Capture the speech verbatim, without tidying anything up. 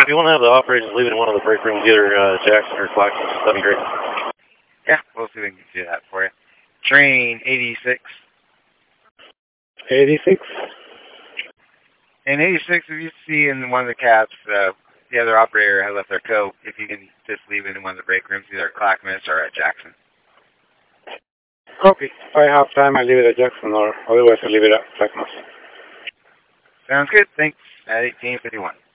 If you want to have the operators leave it in one of the break rooms, either uh, Jackson or Claxton, that'd be great. Yeah, we'll see if we can do that for you. Train eighty-six. eighty-six? In eighty-six, if you see in one of the cabs, uh, the other operator has left their coat, if you can just leave it in one of the break rooms, either at Clackamas or at Jackson. Copy. If I have time, I leave it at Jackson, or otherwise I leave it at Clackamas. Sounds good. Thanks. At eighteen fifty-one.